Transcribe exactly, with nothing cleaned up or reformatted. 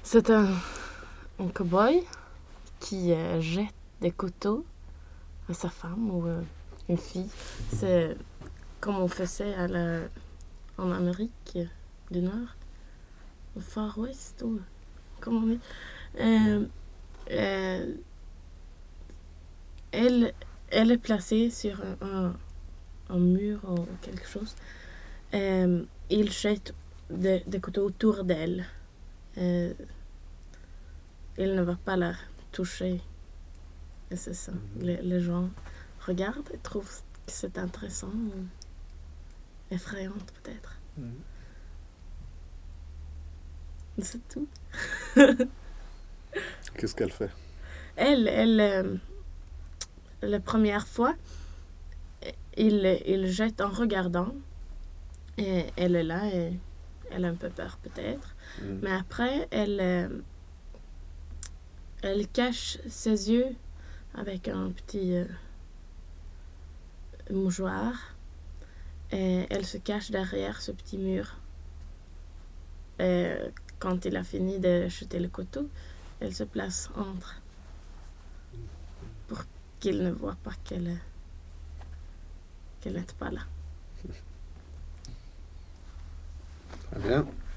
C'est un, un cow-boy qui euh, jette des couteaux à sa femme ou euh, une fille. C'est comme on faisait à la, en Amérique du Nord, au Far West, ou comment on dit. Euh, euh, elle, elle est placée sur un, un, un mur ou quelque chose. Euh, il jette des, des couteaux autour d'elle. Euh, il ne va pas la toucher. Et c'est ça. Mm-hmm. Les, les gens regardent et trouvent que c'est intéressant ou effrayant peut-être. Mm-hmm. C'est tout. Qu'est-ce qu'elle fait? Elle, elle, euh, la première fois, il, il jette en regardant. Et elle est là et elle a un peu peur peut-être. Mm. Mais après, elle, euh, elle cache ses yeux avec un petit euh, mouchoir. Et elle se cache derrière ce petit mur. Et quand il a fini de jeter le couteau, elle se place entre pour qu'il ne voit pas qu'elle qu'elle n'est pas là. Très bien.